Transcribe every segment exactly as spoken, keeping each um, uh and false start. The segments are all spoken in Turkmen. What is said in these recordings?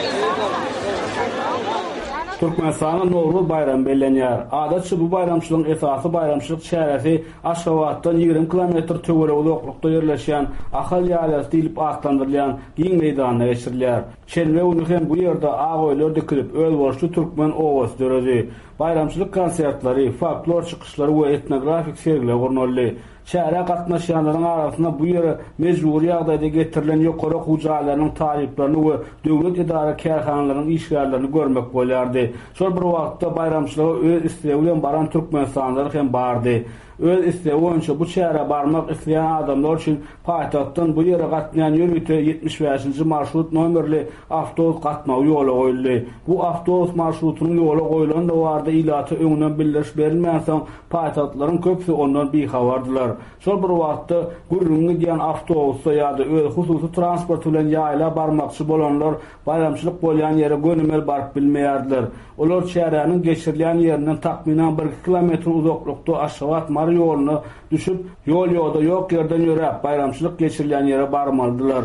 Türkmenistan'da Novruz bayramı bellenýär. Adatçy bu bayramçylygyň esasy bayramçylyk şäheresi Aşgabatdan ýigrim kilometr töwere uzaklykda ýerleşýän Ahal ýaly diýilip atlandyrylýan giň meýdanyna geçirilýär. Şenbe güni hem bu ýerde agoýlar dikilip ölborçly türkmen owas döredi. Bayramçylyk konsertlary, folklor çykyşlary we etnografik sergiler gurnaldy. Şähere gatnaşýanlaryň arasynda bu ýere mejburi ýagdaýda getirilen ýokary hujaýlarynyň taýyplaryny we döwlet idara kärhanalarynyň işgärlerini görmek bolýardy. Şol bir wagtda bayramçylyga öz istegi bilen baran türkmenistanylar hem bardy. Öz istegi boýunça bu şähere barmak isleýän adamlar üçin paýtaktdan bu ýere gatnaýan ýörüte yetmiş beşinji marşrut nomerli awtobus gatnaw ýoly goýuldy. Bu awtobus marşrutynyň ýoly goýulanda barda ilaty öňünden bildiriş berilmän soň paýtaktlaryň köpsi ondan bihabardylar. Şol bir wagtda gürrüňe diýen awtobusda ýa-da öz hususy transport bilen ýaýla barmakçy bolanlar bayramçylyk bolýan ýere gönümel baryp bilmeýärdiler. Olar şäheriniň geçirilýän ýerinden takminan bir kilometr uzaklykda Aşgabat mar ýoluna düşüp ýol ýolda ýok ýerden ýörep bayramçylyk geçirilýän ýere barmalydylar.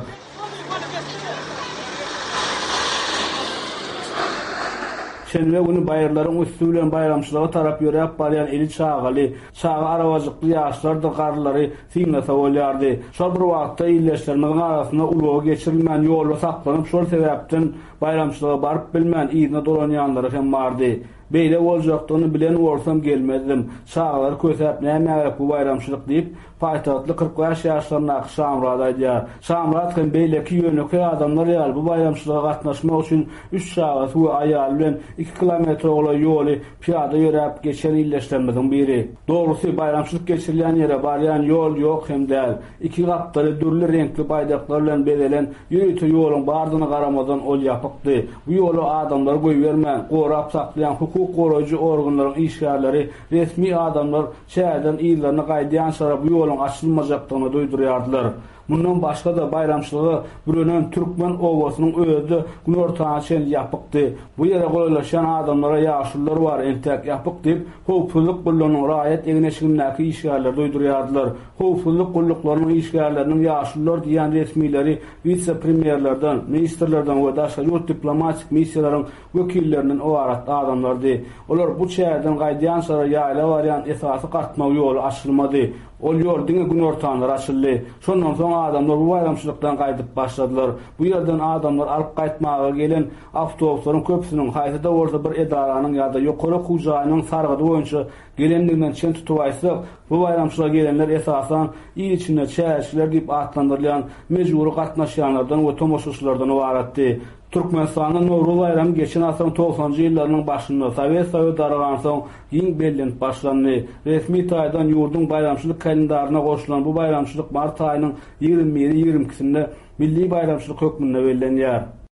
Şenbe güni baýarlaryň üstü bilen bayramçylyga tarap ýörep barýan eli çagaly, çaga arawajykly ýaşlar da garlary siňnasa bolýardy. Şol bir wagtda illeşdirmelerin arasynda ulugy geçirilmän ýollar saklanyp şol sebäpden bayramçylyga baryp bilmän ýygyna dolanýanlar hem bardy. Beýle boljakdygyny bilen borsam gelmezdim. Çagalar kösäp näme bu bayramçylyk diýip paýtaktly kırk beş ýaşlaryň Şamrat aýdýar. Şamrat hem beýleki ýönükli adamlar ýaly bu bayramçylyga gatnaşmak üçin üç saat we aýal bilen iki kilometr ola ýoly piýada ýörep geçen illeşdirmelerin biri. Dogrusu bayramçylyk geçirilýän ýere barýan ýol ýok hem däl. Iki gatly dürli renkli baýdaklar bilen bedelen ýürüýte ýoluň bardyna garamazdan ol ýapykdy. Bu ýolu adamlar goý bermän, gorap saklayan hukuk goraýjy organlaryň işgärleri, resmi adamlar şäherden ýyllaryny gaýdýan sonra bu ýoluň açylmajakdygyny duýdurýardylar. Bundan başga da bayramçylygy bürenen türkmen owasynyň özü günortaňa şen ýapykdy. Bu ýere goýlaşan adamlara ýaşullar bar, entek ýapyk diýip howpsuzlyk gullanyň raýat egneşigindäki işgärler duýdurýardylar. Howpsuzlyk gullyklarynyň işgärleriniň ýaşullar diýen resmileri vice-premierlerden, ministrlerden we daşa ýurt diplomatik missiýalaryň wekillerinden owarat adamlardy. Olar bu şäherden gaýdýan sonra ýaýla barýan esasy gatnaw ýoly açylmady. Ol ýol diňe gün ortaňlar açyldy. Şondan soň adamlar bu bayramçylykdan gaýdyp başladylar. Bu ýerden adamlar alyp gaýtmaga gelen awtobuslaryň köpsiniň haýsada bolsa bir edaranyň ýa-da ýokary hujaýynyň sargady boýunça gelenliginden çen tutup aýsak, bu bayramçylyğa gelenler esasan ýyl içinde çäherçiler diýip atlandyrylýan mejburi gatnaşýanlardan we tomoşaçylardan ibaratdy. Türkmenistan'da Novruz bayramı geçen asrın doksanjy ýyllarynyň başynda Sowet Soýuzy daragan soň giň bellenip başlandy. Resmi taýdan ýurdun bayramçylyk kalendaryna goşulan bu bayramçylyk mart aýynyň ýygrimi ýigrimikisinde milli bayramçylyk hökmünde bellenýär.